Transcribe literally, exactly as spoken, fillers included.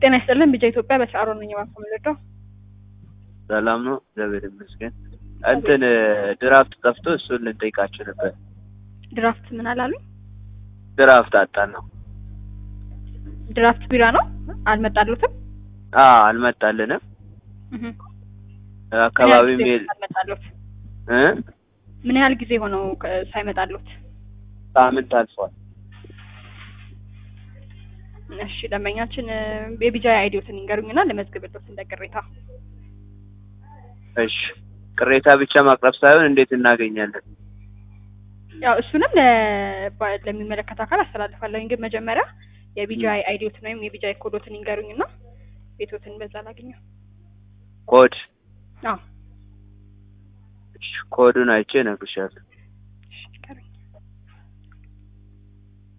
ጤና ይስጥልን ቢጃ ኢትዮጵያ በሻሮ ነኝ ባንኮምልዶ ሰላም ነው እግዚአብሔር ይመስገን እንትን ድራፍት ጠፍቶ እሱን ልንጠይቃችሁ ነበር ድራፍት ምን አላሉ ድራፍት አጣነው ድራፍት ቢራ ነው አልመጣሉትም አ አልመጣልንም እህ አካባቢ ሜል አልመጣሉት እ ምን ያህል ጊዜ ሆነው ሳይመጣሉት ሳምንት አልፏል እሺ ደንበኛችን የቢጃ አይዲዎትን ይንገሩኝና ለመዝግብልዎት እንደቅሬታ እሺ ቅሬታ ብቻ ማቅረብ ሳይሆን እንዴት እናገኛለን ያው እሱንም ለሚመለከት አካል አስተላልፋለሁ ግን መጀመሪያ የቢጃ አይዲዎትን ወይም የቢጃ ኮዶትን ይንገሩኝና ቤቶትን በዛ ላገኘው ኮድ አዎ ኮዱን አይቼ ነግሬሻለሁ